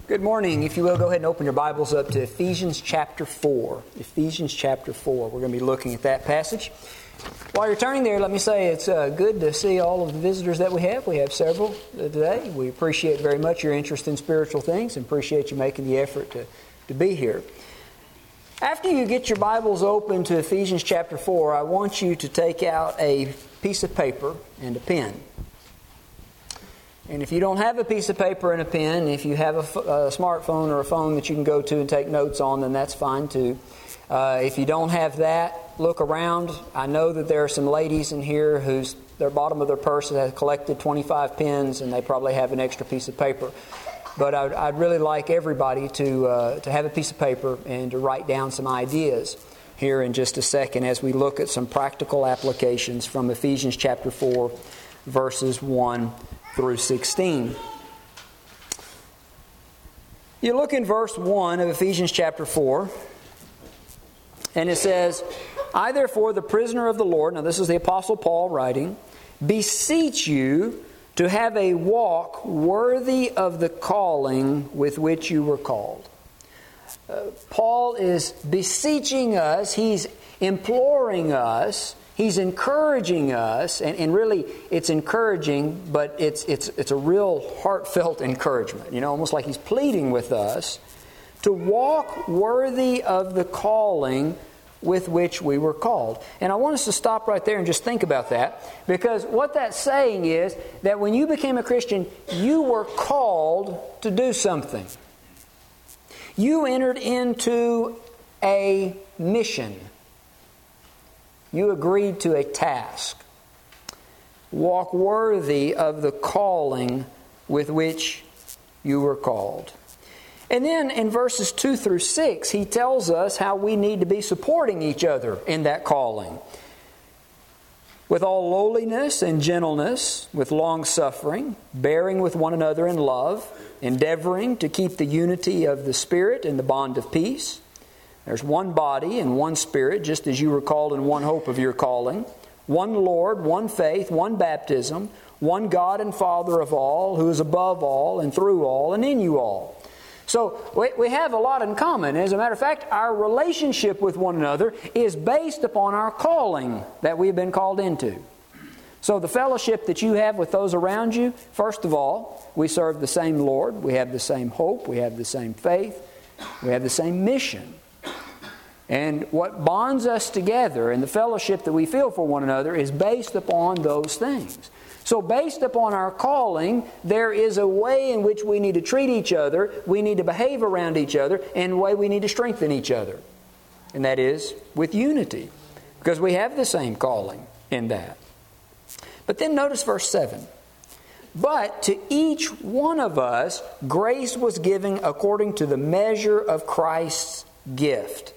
Good morning. If you will, go ahead and open your Bibles up to Ephesians chapter 4. Ephesians chapter 4. We're going to be looking at that passage. While you're turning there, let me say it's good to see all of the visitors that we have. We have several today. We appreciate very much your interest in spiritual things and appreciate you making the effort to be here. After you get your Bibles open to Ephesians chapter 4, I want you to take out a piece of paper and a pen. And if you don't have a piece of paper and a pen, if you have a smartphone or a phone that you can go to and take notes on, then that's fine too. If you don't have that, look around. I know that there are some ladies in here whose their bottom of their purse has collected 25 pens, and they probably have an extra piece of paper. But I'd really like everybody to have a piece of paper and to write down some ideas here in just a second as we look at some practical applications from Ephesians chapter 4, verses 1 through 16. You look in verse 1 of Ephesians chapter 4, and it says, I therefore, the prisoner of the Lord, now this is the Apostle Paul writing, beseech you to have a walk worthy of the calling with which you were called. Paul is beseeching us, he's imploring us, he's encouraging us, and really it's encouraging, but it's a real heartfelt encouragement, almost like he's pleading with us to walk worthy of the calling with which we were called. And I want us to stop right there and just think about that, because what that's saying is that when you became a Christian, you were called to do something. You entered into a mission. You agreed to a task. Walk worthy of the calling with which you were called. And then in verses 2 through 6, he tells us how we need to be supporting each other in that calling. With all lowliness and gentleness, with long suffering, bearing with one another in love, endeavoring to keep the unity of the Spirit in the bond of peace. There's one body and one Spirit, just as you were called in one hope of your calling. One Lord, one faith, one baptism, one God and Father of all, who is above all and through all and in you all. So we have a lot in common. As a matter of fact, our relationship with one another is based upon our calling that we've been called into. So the fellowship that you have with those around you, first of all, we serve the same Lord, we have the same hope, we have the same faith, we have the same mission. And what bonds us together and the fellowship that we feel for one another is based upon those things. So based upon our calling, there is a way in which we need to treat each other, we need to behave around each other, and a way we need to strengthen each other. And that is with unity, because we have the same calling in that. But then notice verse 7. But to each one of us, grace was given according to the measure of Christ's gift.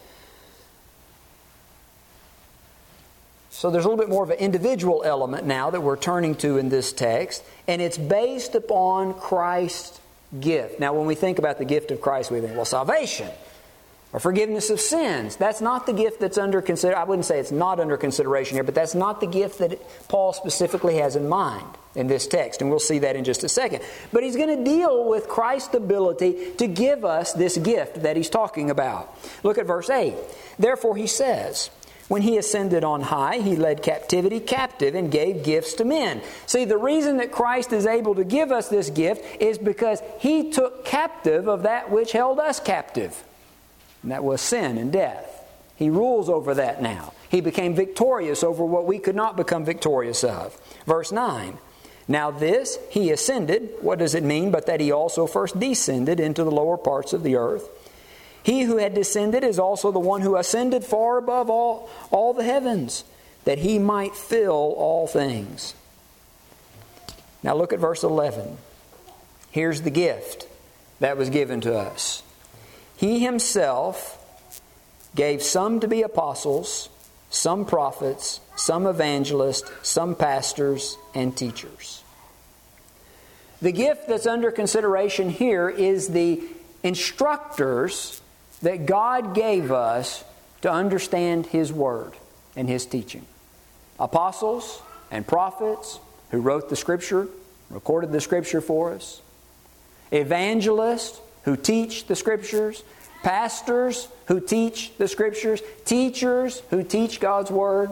So there's a little bit more of an individual element now that we're turning to in this text, and it's based upon Christ's gift. Now, when we think about the gift of Christ, we think, well, salvation or forgiveness of sins. That's not the gift that's under consideration. I wouldn't say it's not under consideration here, but that's not the gift that Paul specifically has in mind in this text, and we'll see that in just a second. But he's going to deal with Christ's ability to give us this gift that he's talking about. Look at verse 8. Therefore, he says, when He ascended on high, He led captivity captive and gave gifts to men. See, the reason that Christ is able to give us this gift is because He took captive of that which held us captive. And that was sin and death. He rules over that now. He became victorious over what we could not become victorious of. Verse 9. Now this, He ascended. What does it mean? But that He also first descended into the lower parts of the earth. He who had descended is also the one who ascended far above all the heavens, that He might fill all things. Now look at verse 11. Here's the gift that was given to us. He Himself gave some to be apostles, some prophets, some evangelists, some pastors, and teachers. The gift that's under consideration here is the instructors that God gave us to understand His Word and His teaching. Apostles and prophets who wrote the Scripture, recorded the Scripture for us. Evangelists who teach the Scriptures, pastors who teach the Scriptures, teachers who teach God's Word.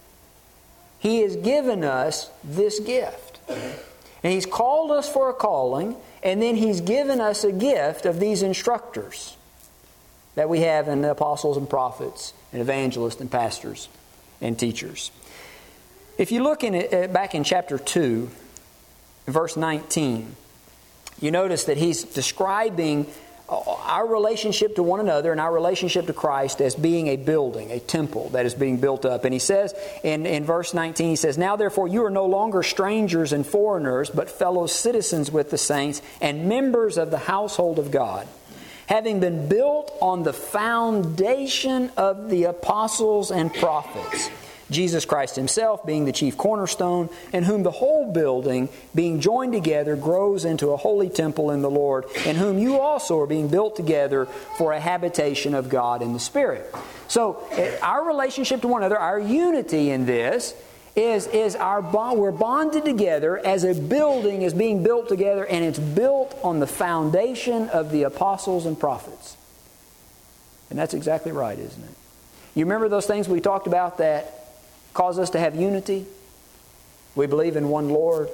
He has given us this gift. And He's called us for a calling, and then He's given us a gift of these instructors that we have in the apostles and prophets and evangelists and pastors and teachers. If you look back in chapter 2, verse 19, you notice that he's describing our relationship to one another and our relationship to Christ as being a building, a temple that is being built up. And he says in verse 19, he says, "Now therefore you are no longer strangers and foreigners, but fellow citizens with the saints and members of the household of God, having been built on the foundation of the apostles and prophets, Jesus Christ Himself being the chief cornerstone, in whom the whole building, being joined together, grows into a holy temple in the Lord, in whom you also are being built together for a habitation of God in the Spirit." So our relationship to one another, our unity in this, is our bond. We're bonded together as a building is being built together, and it's built on the foundation of the apostles and prophets. And that's exactly right, isn't it? You remember those things we talked about that cause us to have unity? We believe in one Lord.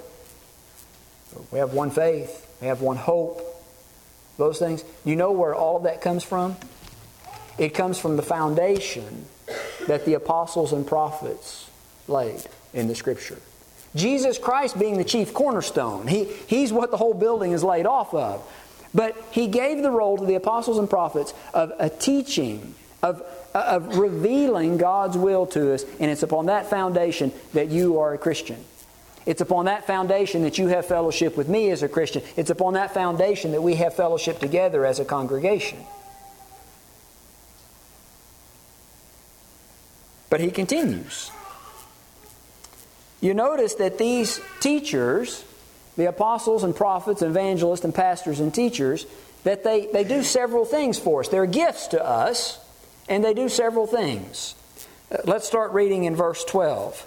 We have one faith. We have one hope. Those things. You know where all of that comes from? It comes from the foundation that the apostles and prophets laid in the Scripture. Jesus Christ being the chief cornerstone. He's what the whole building is laid off of. But He gave the role to the apostles and prophets of a teaching, of revealing God's will to us, and it's upon that foundation that you are a Christian. It's upon that foundation that you have fellowship with me as a Christian. It's upon that foundation that we have fellowship together as a congregation. But he continues. You notice that these teachers, the apostles and prophets, and evangelists and pastors and teachers, that they do several things for us. They're gifts to us, and they do several things. Let's start reading in verse 12.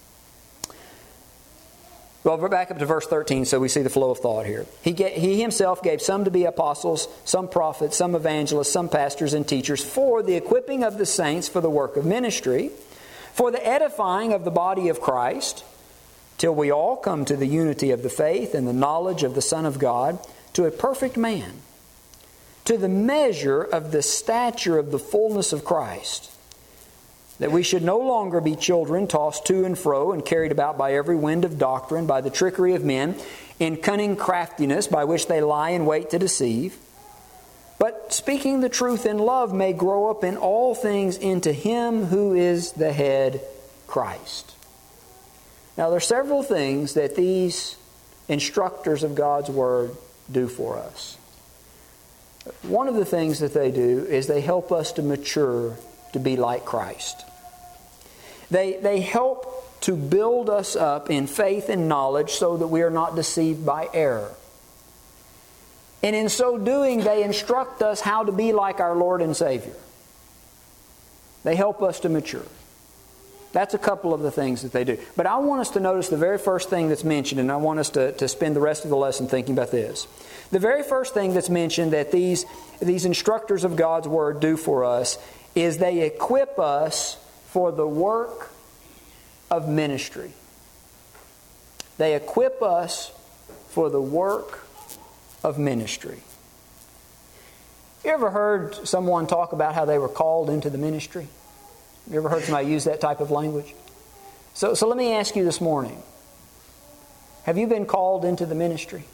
Well, we're back up to verse 13 so we see the flow of thought here. He Himself gave some to be apostles, some prophets, some evangelists, some pastors and teachers for the equipping of the saints for the work of ministry, for the edifying of the body of Christ, till we all come to the unity of the faith and the knowledge of the Son of God, to a perfect man, to the measure of the stature of the fullness of Christ, that we should no longer be children tossed to and fro and carried about by every wind of doctrine, by the trickery of men, in cunning craftiness by which they lie in wait to deceive, but speaking the truth in love may grow up in all things into Him who is the head, Christ. Now there are several things that these instructors of God's Word do for us. One of the things that they do is they help us to mature to be like Christ. They help to build us up in faith and knowledge so that we are not deceived by error. And in so doing, they instruct us how to be like our Lord and Savior. They help us to mature. That's a couple of the things that they do. But I want us to notice the very first thing that's mentioned, and I want us to spend the rest of the lesson thinking about this. The very first thing that's mentioned that these instructors of God's Word do for us is they equip us for the work of ministry. They equip us for the work of ministry. You ever heard someone talk about how they were called into the ministry? You ever heard somebody use that type of language? So let me ask you this morning. Have you been called into the ministry?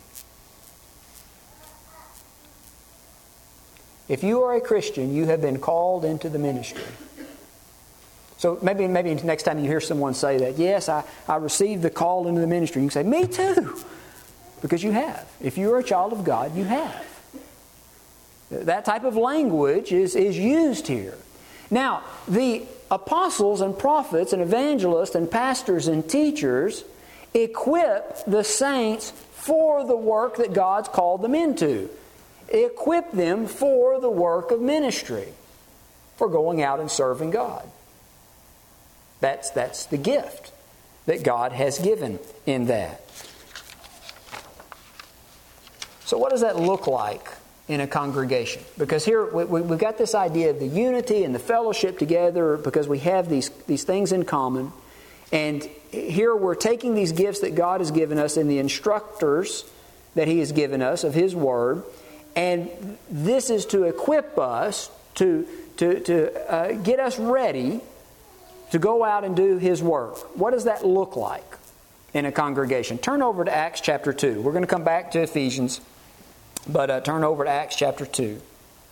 If you are a Christian, you have been called into the ministry. So maybe next time you hear someone say that, yes, I received the call into the ministry, you can say, me too. Because you have. If you are a child of God, you have. That type of language is used here. Now, the apostles and prophets and evangelists and pastors and teachers equip the saints for the work that God's called them into. Equip them for the work of ministry, for going out and serving God. That's the gift that God has given in that. So what does that look like in a congregation. Because here we've got this idea of the unity and the fellowship together because we have these things in common. And here we're taking these gifts that God has given us and the instructors that He has given us of His Word. And this is to equip us, to get us ready to go out and do His work. What does that look like in a congregation? Turn over to Acts chapter 2. We're going to come back to Ephesians, but turn over to Acts chapter 2.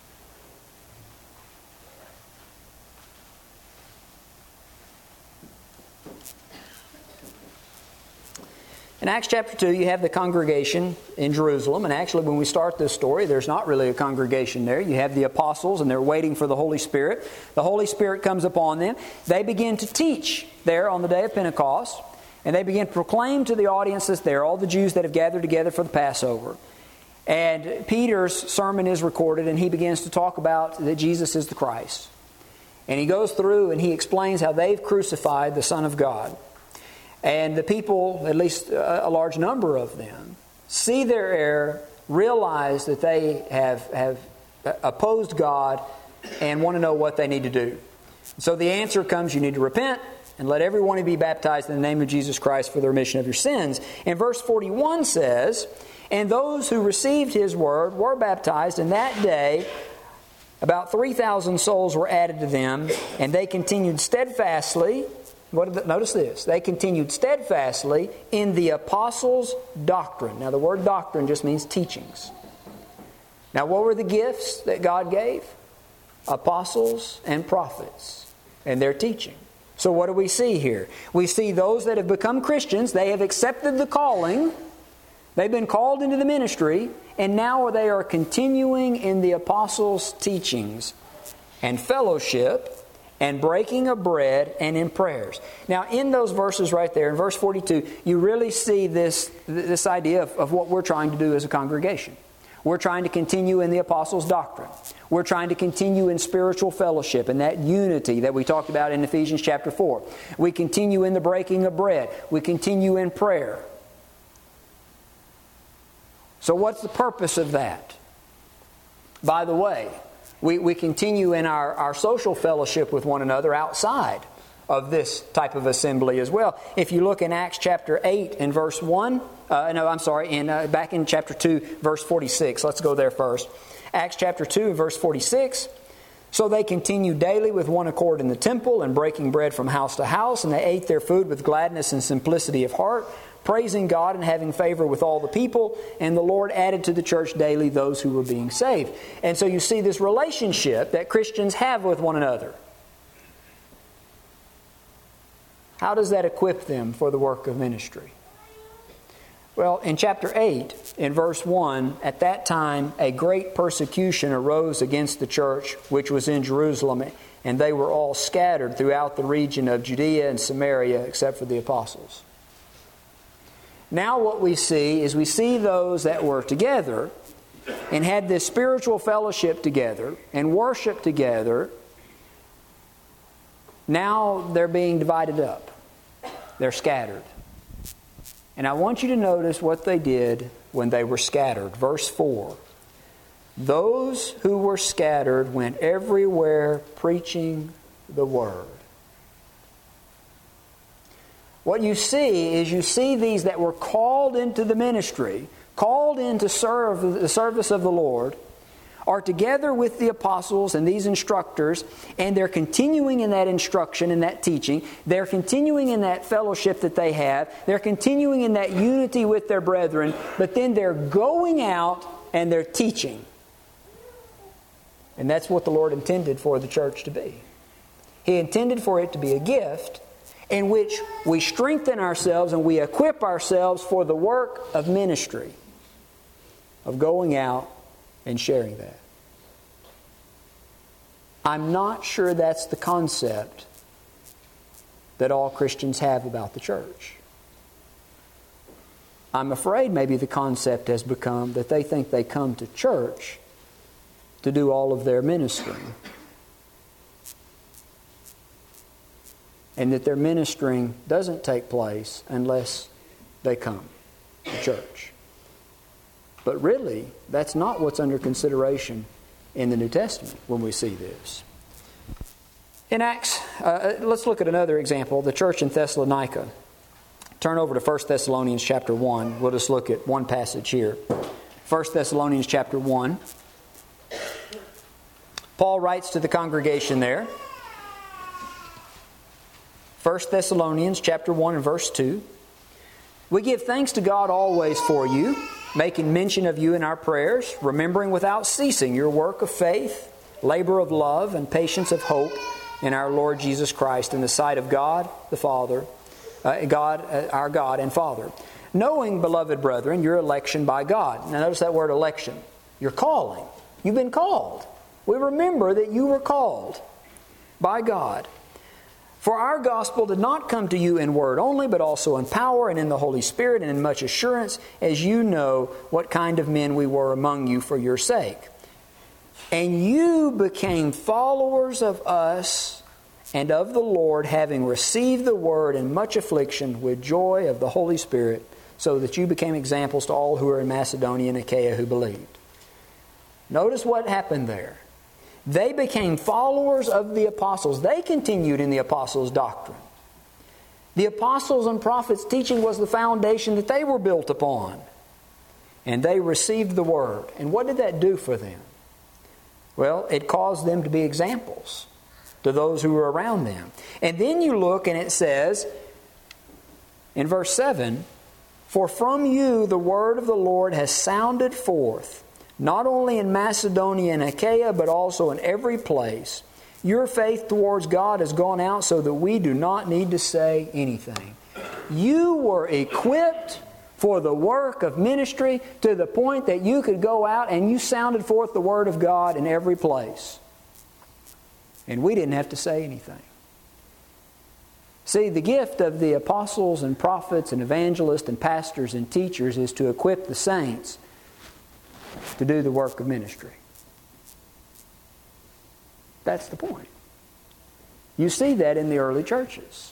In Acts chapter 2, you have the congregation in Jerusalem. And actually, when we start this story, there's not really a congregation there. You have the apostles, and they're waiting for the Holy Spirit. The Holy Spirit comes upon them. They begin to teach there on the day of Pentecost. And they begin to proclaim to the audiences there, all the Jews that have gathered together for the Passover. And Peter's sermon is recorded, and he begins to talk about that Jesus is the Christ. And he goes through and he explains how they've crucified the Son of God. And the people, at least a large number of them, see their error, realize that they have opposed God, and want to know what they need to do. So the answer comes, you need to repent and let everyone be baptized in the name of Jesus Christ for the remission of your sins. And verse 41 says, and those who received His word were baptized, and that day about 3,000 souls were added to them, and they continued steadfastly. Notice this. They continued steadfastly in the apostles' doctrine. Now, the word doctrine just means teachings. Now, what were the gifts that God gave? Apostles and prophets and their teaching. So what do we see here? We see those that have become Christians. They have accepted the calling. They've been called into the ministry. And now they are continuing in the apostles' teachings and fellowship and breaking of bread, and in prayers. Now, in those verses right there, in verse 42, you really see this idea of what we're trying to do as a congregation. We're trying to continue in the apostles' doctrine. We're trying to continue in spiritual fellowship and that unity that we talked about in Ephesians chapter 4. We continue in the breaking of bread. We continue in prayer. So what's the purpose of that? By the way, we continue in our social fellowship with one another outside of this type of assembly as well. If you look in Acts chapter 8 and verse 1, back in chapter 2, verse 46. Let's go there first. Acts chapter 2, verse 46. So they continued daily with one accord in the temple and breaking bread from house to house, and they ate their food with gladness and simplicity of heart, praising God and having favor with all the people, and the Lord added to the church daily those who were being saved. And so you see this relationship that Christians have with one another. How does that equip them for the work of ministry? Well, in chapter 8, in verse 1, at that time a great persecution arose against the church which was in Jerusalem, and they were all scattered throughout the region of Judea and Samaria except for the apostles. Now what we see is we see those that were together and had this spiritual fellowship together and worship together. Now they're being divided up. They're scattered. And I want you to notice what they did when they were scattered. Verse 4. Those who were scattered went everywhere preaching the word. What you see is you see these that were called into the ministry, called in to serve the service of the Lord, are together with the apostles and these instructors, and they're continuing in that instruction and that teaching. They're continuing in that fellowship that they have. They're continuing in that unity with their brethren, but then they're going out and they're teaching. And that's what the Lord intended for the church to be. He intended for it to be a gift in which we strengthen ourselves and we equip ourselves for the work of ministry, of going out and sharing that. I'm not sure that's the concept that all Christians have about the church. I'm afraid maybe the concept has become that they think they come to church to do all of their ministering, and that their ministering doesn't take place unless they come to church. But really, that's not what's under consideration in the New Testament when we see this. In Acts, let's look at another example, the church in Thessalonica. Turn over to 1 Thessalonians chapter 1. We'll just look at one passage here. 1 Thessalonians chapter 1. Paul writes to the congregation there. 1 Thessalonians chapter 1 and verse 2. We give thanks to God always for you, making mention of you in our prayers, remembering without ceasing your work of faith, labor of love, and patience of hope in our Lord Jesus Christ in the sight of God the Father, our God and Father. Knowing, beloved brethren, your election by God. Now notice that word election. Your calling. You've been called. We remember that you were called by God. For our gospel did not come to you in word only, but also in power and in the Holy Spirit and in much assurance, as you know what kind of men we were among you for your sake. And you became followers of us and of the Lord, having received the word in much affliction with joy of the Holy Spirit, so that you became examples to all who are in Macedonia and Achaia who believed. Notice what happened there. They became followers of the apostles. They continued in the apostles' doctrine. The apostles' and prophets' teaching was the foundation that they were built upon. And they received the word. And what did that do for them? Well, it caused them to be examples to those who were around them. And then you look and it says in verse 7, "For from you the word of the Lord has sounded forth, not only in Macedonia and Achaia, but also in every place. Your faith towards God has gone out so that we do not need to say anything." You were equipped for the work of ministry to the point that you could go out and you sounded forth the Word of God in every place. And we didn't have to say anything. See, the gift of the apostles and prophets and evangelists and pastors and teachers is to equip the saints to do the work of ministry. That's the point. You see that in the early churches.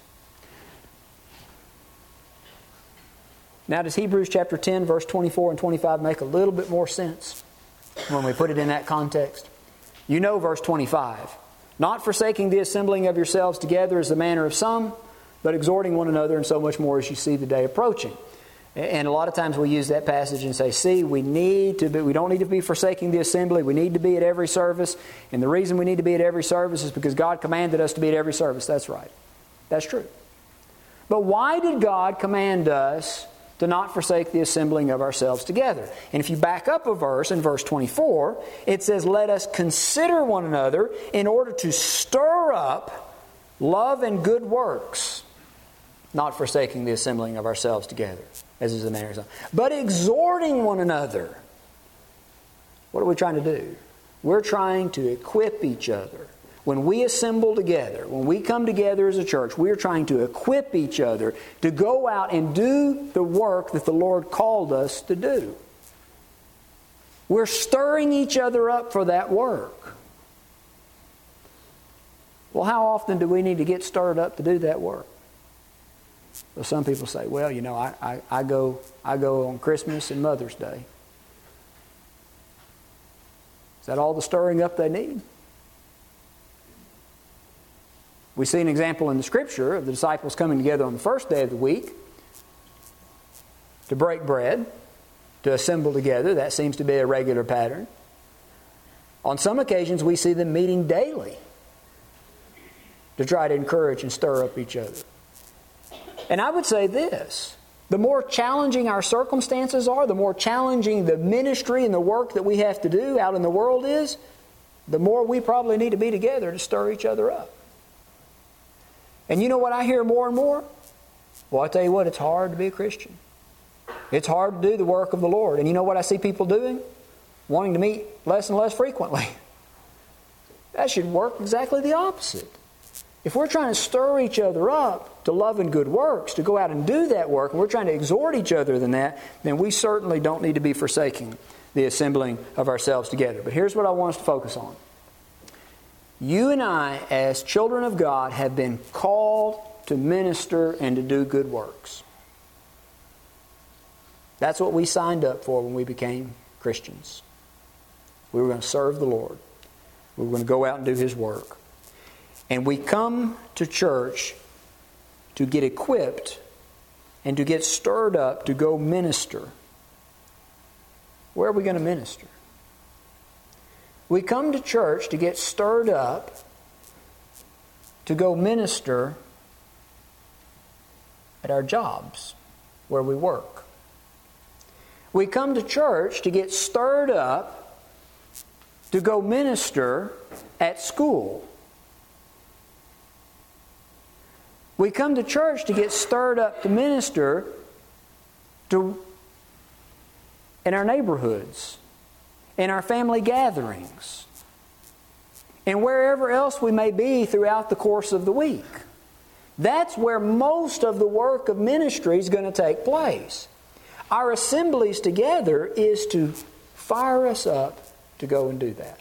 Now, does Hebrews chapter 10, verse 24 and 25 make a little bit more sense when we put it in that context? You know verse 25. "Not forsaking the assembling of yourselves together as the manner of some, but exhorting one another, and so much more as you see the day approaching." And a lot of times we use that passage and say, see, we don't need to be forsaking the assembly. We need to be at every service. And the reason we need to be at every service is because God commanded us to be at every service. That's right. That's true. But why did God command us to not forsake the assembling of ourselves together? And if you back up a verse, in verse 24, it says, "Let us consider one another in order to stir up love and good works, not forsaking the assembling of ourselves together, as is the manner of some, but exhorting one another." What are we trying to do? We're trying to equip each other. When we assemble together, when we come together as a church, we're trying to equip each other to go out and do the work that the Lord called us to do. We're stirring each other up for that work. Well, how often do we need to get stirred up to do that work? Well, some people say, well, you know, I go on Christmas and Mother's Day. Is that all the stirring up they need? We see an example in the Scripture of the disciples coming together on the first day of the week to break bread, to assemble together. That seems to be a regular pattern. On some occasions, we see them meeting daily to try to encourage and stir up each other. And I would say this: the more challenging our circumstances are, the more challenging the ministry and the work that we have to do out in the world is, the more we probably need to be together to stir each other up. And you know what I hear more and more? Well, I tell you what, it's hard to be a Christian. It's hard to do the work of the Lord. And you know what I see people doing? Wanting to meet less and less frequently. That should work exactly the opposite. If we're trying to stir each other up to love and good works, to go out and do that work, and we're trying to exhort each other in that, then we certainly don't need to be forsaking the assembling of ourselves together. But here's what I want us to focus on. You and I, as children of God, have been called to minister and to do good works. That's what we signed up for when we became Christians. We were going to serve the Lord. We were going to go out and do His work. And we come to church to get equipped and to get stirred up to go minister. Where are we going to minister? We come to church to get stirred up to go minister at our jobs, where we work. We come to church to get stirred up to go minister at school. We come to church to get stirred up to minister in our neighborhoods, in our family gatherings, and wherever else we may be throughout the course of the week. That's where most of the work of ministry is going to take place. Our assemblies together is to fire us up to go and do that.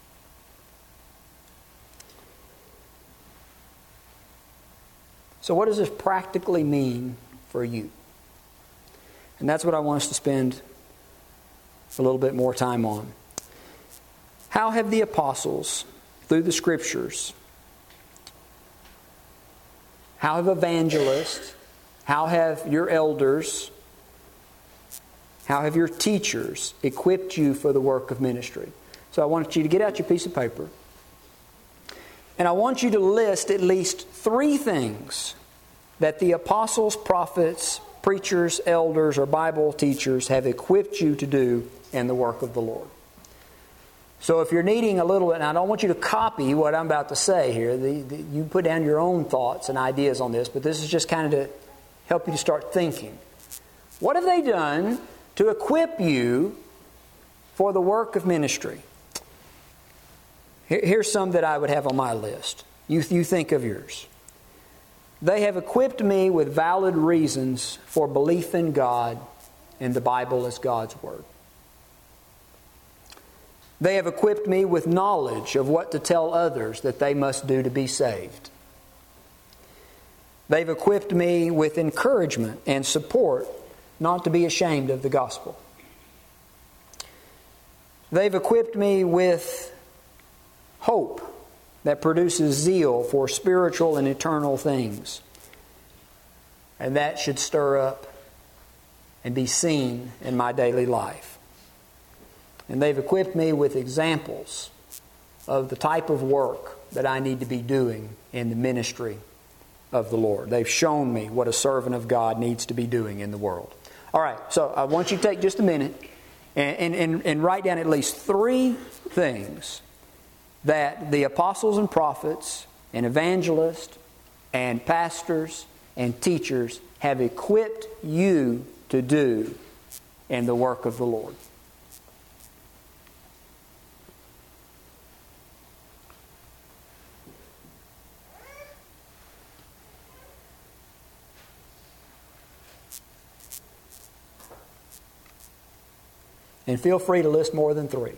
So what does this practically mean for you? And that's what I want us to spend a little bit more time on. How have the apostles, through the Scriptures, how have evangelists, how have your elders, how have your teachers equipped you for the work of ministry? So I want you to get out your piece of paper. And I want you to list at least 3 things that the apostles, prophets, preachers, elders, or Bible teachers have equipped you to do in the work of the Lord. So if you're needing a little, and I don't want you to copy what I'm about to say here. You put down your own thoughts and ideas on this, but this is just kind of to help you to start thinking. What have they done to equip you for the work of ministry? Here's some that I would have on my list. You think of yours. They have equipped me with valid reasons for belief in God and the Bible as God's Word. They have equipped me with knowledge of what to tell others that they must do to be saved. They've equipped me with encouragement and support not to be ashamed of the gospel. They've equipped me with hope that produces zeal for spiritual and eternal things. And that should stir up and be seen in my daily life. And they've equipped me with examples of the type of work that I need to be doing in the ministry of the Lord. They've shown me what a servant of God needs to be doing in the world. All right, so I want you to take just a minute and write down at least 3 things that the apostles and prophets and evangelists and pastors and teachers have equipped you to do in the work of the Lord. And feel free to list more than 3.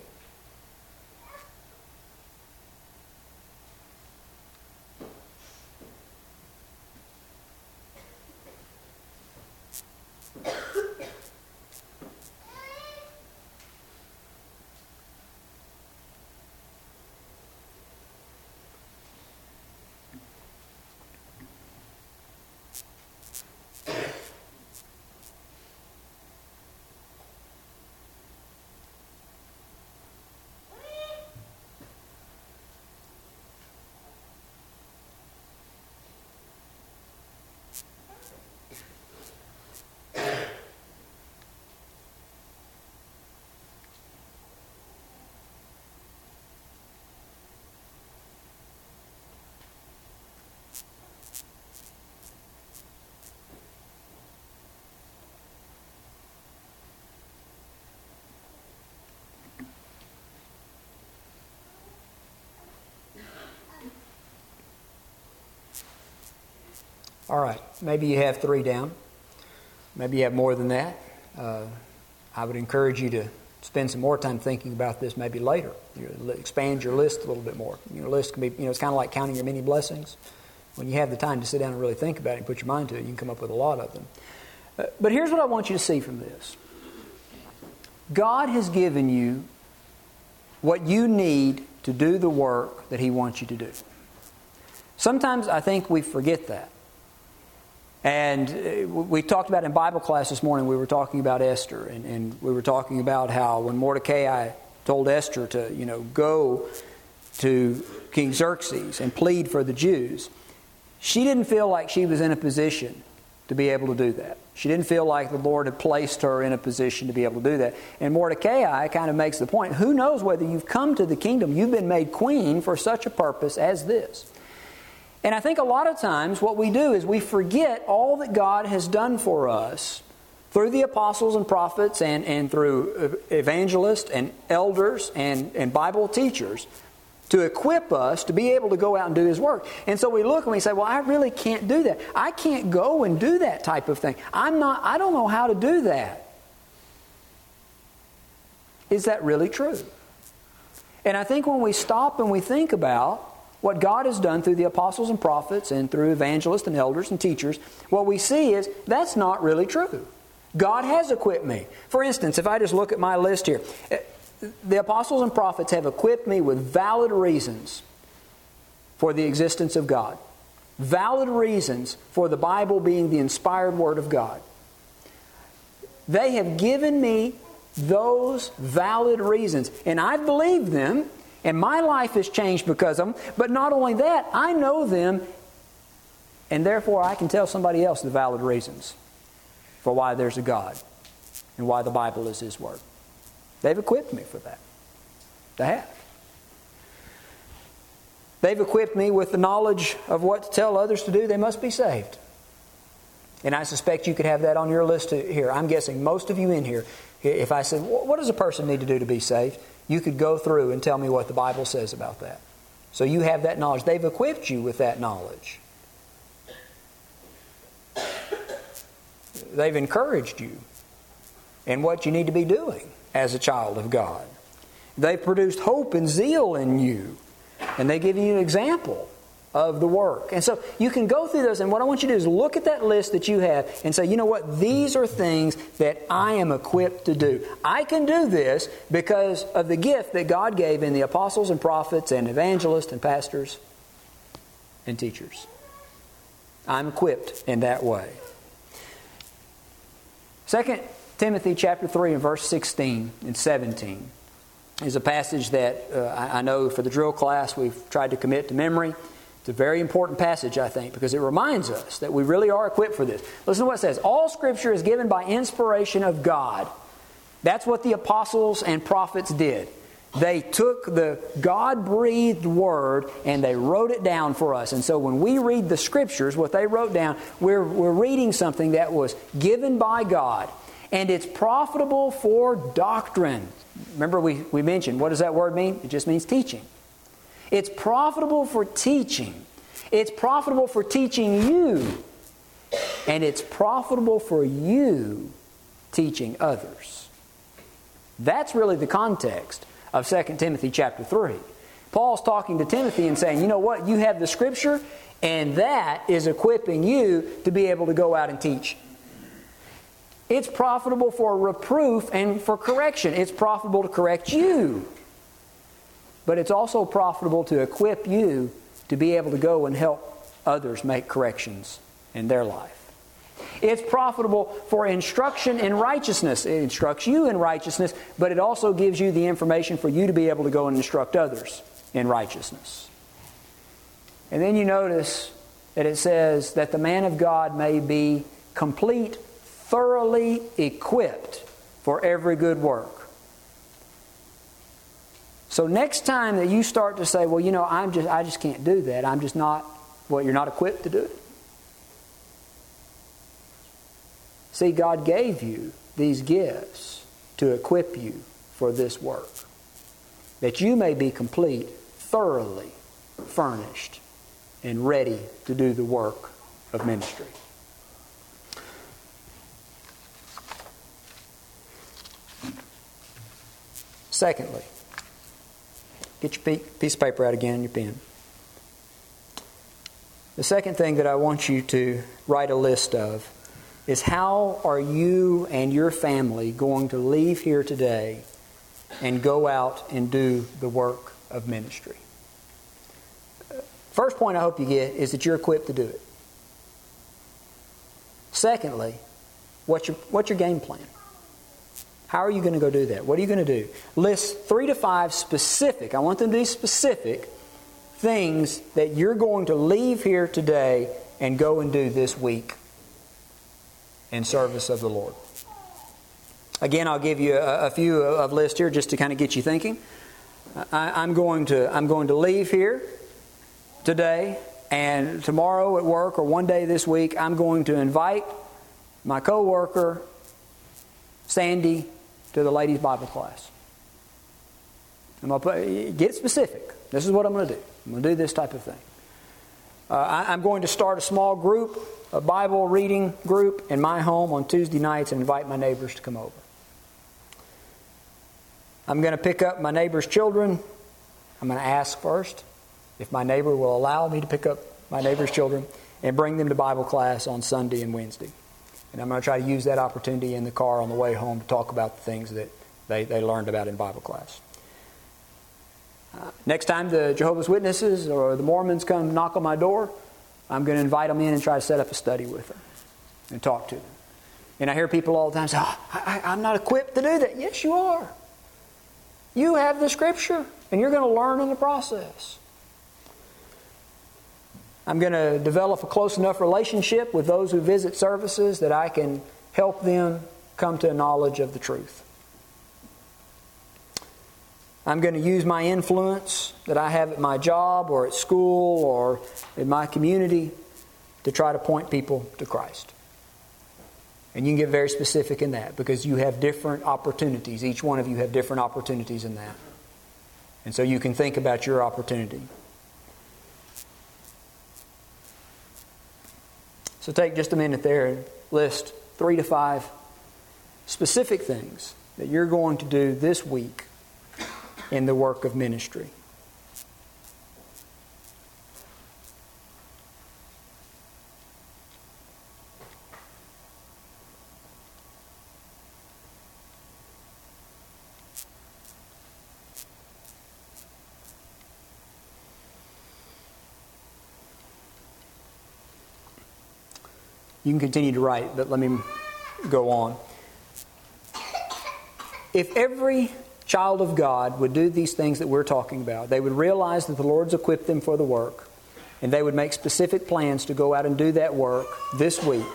All right, maybe you have 3 down. Maybe you have more than that. I would encourage you to spend some more time thinking about this maybe later. Expand your list a little bit more. Your list can be, it's kind of like counting your many blessings. When you have the time to sit down and really think about it and put your mind to it, you can come up with a lot of them. But here's what I want you to see from this. God has given you what you need to do the work that He wants you to do. Sometimes I think we forget that. And we talked about in Bible class this morning, we were talking about Esther. And we were talking about how when Mordecai told Esther to, go to King Xerxes and plead for the Jews, she didn't feel like she was in a position to be able to do that. She didn't feel like the Lord had placed her in a position to be able to do that. And Mordecai kind of makes the point, who knows whether you've come to the kingdom, you've been made queen for such a purpose as this. And I think a lot of times what we do is we forget all that God has done for us through the apostles and prophets and through evangelists and elders and Bible teachers to equip us to be able to go out and do His work. And so we look and we say, well, I really can't do that. I can't go and do that type of thing. I don't know how to do that. Is that really true? And I think when we stop and we think about what God has done through the apostles and prophets and through evangelists and elders and teachers, what we see is that's not really true. God has equipped me. For instance, if I just look at my list here, the apostles and prophets have equipped me with valid reasons for the existence of God. Valid reasons for the Bible being the inspired Word of God. They have given me those valid reasons, and I've believed them, and my life has changed because of them. But not only that, I know them, and therefore I can tell somebody else the valid reasons for why there's a God and why the Bible is His Word. They've equipped me for that. They have. They've equipped me with the knowledge of what to tell others to do. They must be saved. And I suspect you could have that on your list here. I'm guessing most of you in here, if I said, what does a person need to do to be saved? You could go through and tell me what the Bible says about that. So you have that knowledge. They've equipped you with that knowledge. They've encouraged you in what you need to be doing as a child of God. They've produced hope and zeal in you. And they give you an example of the work. And so you can go through those, and what I want you to do is look at that list that you have and say, you know what, these are things that I am equipped to do. I can do this because of the gift that God gave in the apostles and prophets and evangelists and pastors and teachers. I'm equipped in that way. 2 Timothy chapter 3 and verse 16 and 17 is a passage that I know for the drill class we've tried to commit to memory. It's a very important passage, I think, because it reminds us that we really are equipped for this. Listen to what it says. All Scripture is given by inspiration of God. That's what the apostles and prophets did. They took the God-breathed Word and they wrote it down for us. And so when we read the Scriptures, what they wrote down, we're reading something that was given by God. And it's profitable for doctrine. Remember we mentioned, what does that word mean? It just means teaching. It's profitable for teaching. It's profitable for teaching you. And it's profitable for you teaching others. That's really the context of 2 Timothy chapter 3. Paul's talking to Timothy and saying, you know what? You have the Scripture, and that is equipping you to be able to go out and teach. It's profitable for reproof and for correction. It's profitable to correct you. But it's also profitable to equip you to be able to go and help others make corrections in their life. It's profitable for instruction in righteousness. It instructs you in righteousness, but it also gives you the information for you to be able to go and instruct others in righteousness. And then you notice that it says that the man of God may be complete, thoroughly equipped for every good work. So next time that you start to say, well, you know, I just can't do that. I'm just not, well, you're not equipped to do it. See, God gave you these gifts to equip you for this work, that you may be complete, thoroughly furnished, and ready to do the work of ministry. Secondly, get your piece of paper out again and your pen. The second thing that I want you to write a list of is how are you and your family going to leave here today and go out and do the work of ministry? First point I hope you get is that you're equipped to do it. Secondly, what's your game plan? How are you going to go do that? What are you going to do? List 3 to 5 specific, I want them to be specific, things that you're going to leave here today and go and do this week in service of the Lord. Again, I'll give you a few of lists here just to kind of get you thinking. I'm going to leave here today, and tomorrow at work or one day this week, I'm going to invite my coworker Sandy to the ladies' Bible class. I'm going to get specific. This is what I'm going to do. I'm going to do this type of thing. I'm going to start a small group, a Bible reading group in my home on Tuesday nights and invite my neighbors to come over. I'm going to pick up my neighbor's children. I'm going to ask first if my neighbor will allow me to pick up my neighbor's children and bring them to Bible class on Sunday and Wednesday. And I'm going to try to use that opportunity in the car on the way home to talk about the things that they learned about in Bible class. Next time the Jehovah's Witnesses or the Mormons come knock on my door, I'm going to invite them in and try to set up a study with them and talk to them. And I hear people all the time say, I'm not equipped to do that. Yes, you are. You have the Scripture, and you're going to learn in the process. I'm going to develop a close enough relationship with those who visit services that I can help them come to a knowledge of the truth. I'm going to use my influence that I have at my job or at school or in my community to try to point people to Christ. And you can get very specific in that because you have different opportunities. Each one of you have different opportunities in that. And so you can think about your opportunity. So take just a minute there and list 3 to 5 specific things that you're going to do this week in the work of ministry. You can continue to write, but let me go on. If every child of God would do these things that we're talking about, they would realize that the Lord's equipped them for the work, and they would make specific plans to go out and do that work this week,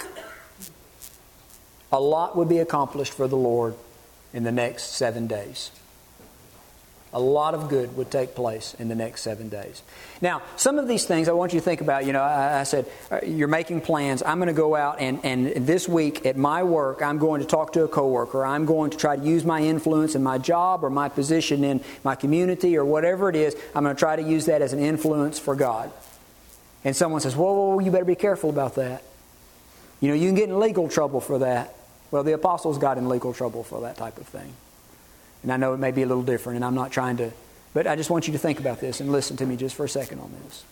a lot would be accomplished for the Lord in the next 7 days. A lot of good would take place in the next 7 days. Now, some of these things I want you to think about. I said, you're making plans. I'm going to go out and this week at my work, I'm going to talk to a coworker. I'm going to try to use my influence in my job or my position in my community or whatever it is. I'm going to try to use that as an influence for God. And someone says, whoa, you better be careful about that. You can get in legal trouble for that. Well, the apostles got in legal trouble for that type of thing. And I know it may be a little different, and I'm not trying to... But I just want you to think about this and listen to me just for a second on this.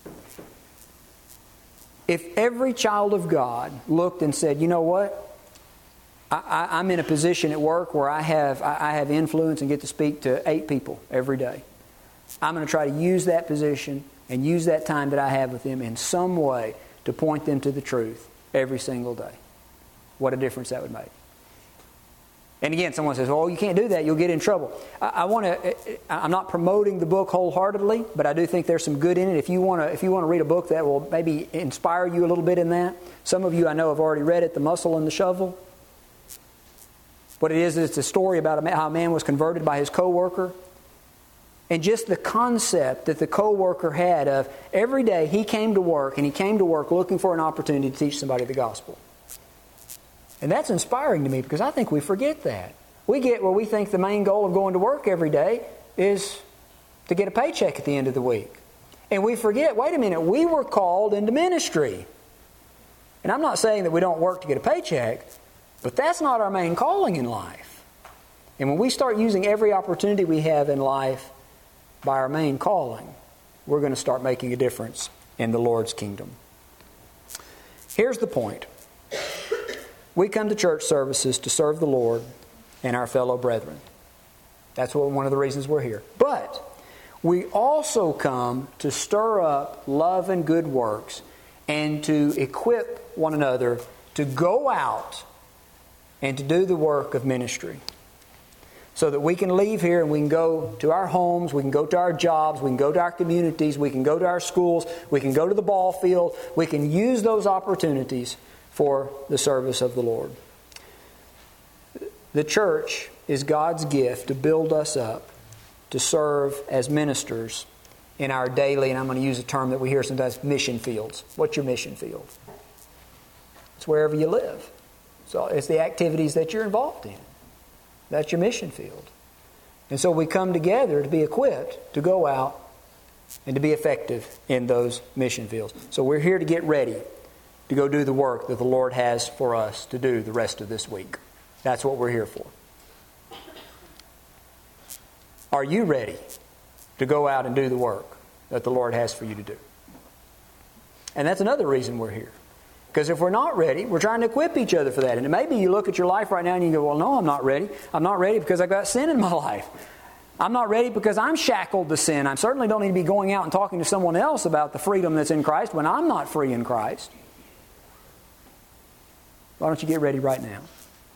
If every child of God looked and said, you know what? I'm in a position at work where I have influence and get to speak to 8 people every day. I'm going to try to use that position and use that time that I have with them in some way to point them to the truth every single day. What a difference that would make. And again, someone says, you can't do that. You'll get in trouble. I'm not promoting the book wholeheartedly, but I do think there's some good in it. If you want to read a book that will maybe inspire you a little bit in that. Some of you I know have already read it, The Muscle and the Shovel. What it is, it's a story about how a man was converted by his coworker. And just the concept that the coworker had of every day he came to work, and he came to work looking for an opportunity to teach somebody the gospel. And that's inspiring to me because I think we forget that. We get where we think the main goal of going to work every day is to get a paycheck at the end of the week. And we forget, wait a minute, we were called into ministry. And I'm not saying that we don't work to get a paycheck, but that's not our main calling in life. And when we start using every opportunity we have in life by our main calling, we're going to start making a difference in the Lord's kingdom. Here's the point. We come to church services to serve the Lord and our fellow brethren. That's one of the reasons we're here. But we also come to stir up love and good works and to equip one another to go out and to do the work of ministry. So that we can leave here and we can go to our homes, we can go to our jobs, we can go to our communities, we can go to our schools, we can go to the ball field, we can use those opportunities for the service of the Lord. The church is God's gift to build us up, to serve as ministers in our daily, and I'm going to use a term that we hear sometimes, mission fields. What's your mission field? It's wherever you live. So it's the activities that you're involved in. That's your mission field. And so we come together to be equipped to go out and to be effective in those mission fields. So we're here to get ready to go do the work that the Lord has for us to do the rest of this week. That's what we're here for. Are you ready to go out and do the work that the Lord has for you to do? And that's another reason we're here. Because if we're not ready, we're trying to equip each other for that. And maybe you look at your life right now and you go, well, no, I'm not ready. I'm not ready because I've got sin in my life. I'm not ready because I'm shackled to sin. I certainly don't need to be going out and talking to someone else about the freedom that's in Christ when I'm not free in Christ. Why don't you get ready right now?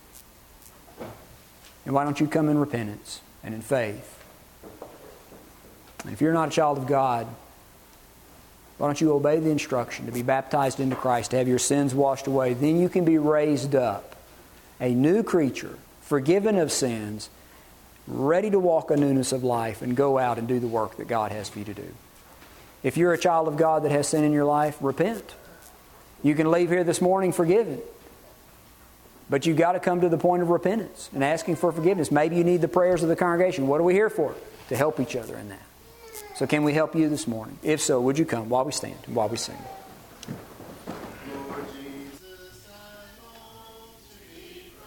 And why don't you come in repentance and in faith? And if you're not a child of God, why don't you obey the instruction to be baptized into Christ, to have your sins washed away? Then you can be raised up, a new creature, forgiven of sins, ready to walk a newness of life and go out and do the work that God has for you to do. If you're a child of God that has sin in your life, repent. You can leave here this morning forgiven. But you've got to come to the point of repentance and asking for forgiveness. Maybe you need the prayers of the congregation. What are we here for? To help each other in that. So can we help you this morning? If so, would you come while we stand and while we sing? Lord